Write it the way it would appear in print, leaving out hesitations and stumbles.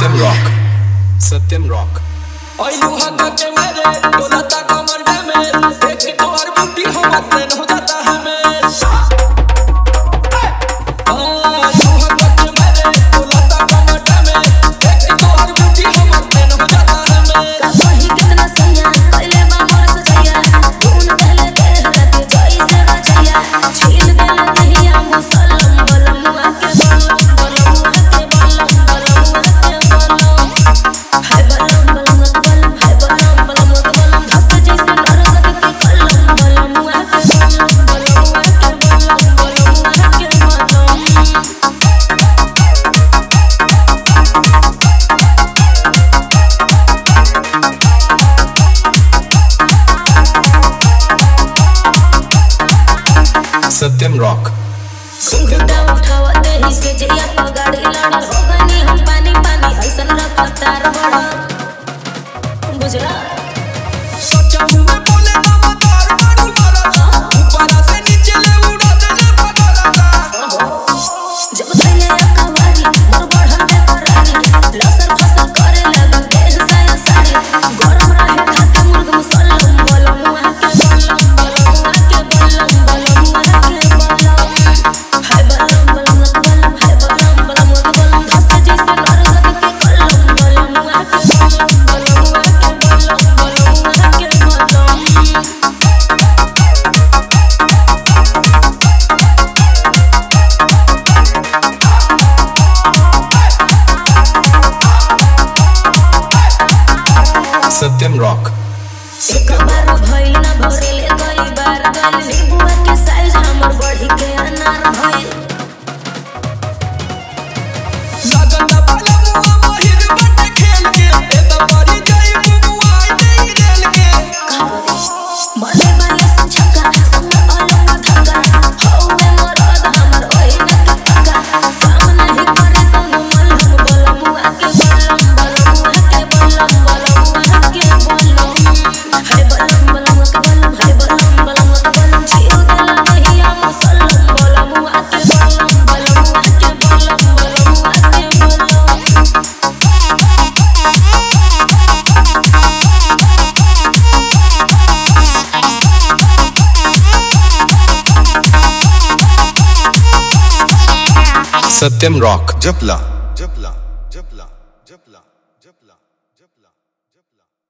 सत्यम rock, Satyam rock. Satyam rock. Satyam rock. एक बार भइल ना भरेले कई बार गइल नींबुआ के साइज हमर बढ़ी के अनार भइल लगन वाला मुआ महिर बट खेल के ए त परी जाई बुआ नहीं रेल के मले वाले से छक्का संग अलग धक्का हौवे मरद हमर ओइ न टक्का काम नहीं करे तो मल हम बलमुआ के बलमुआ के बलमुआ के हे बलम के बलम हे बलम छील देला कहिया मुसल्लम बलमुआ के बलमुआ के बलमुआ के सत्यम रॉक। जपला जपला जपला जपला जपला जपला।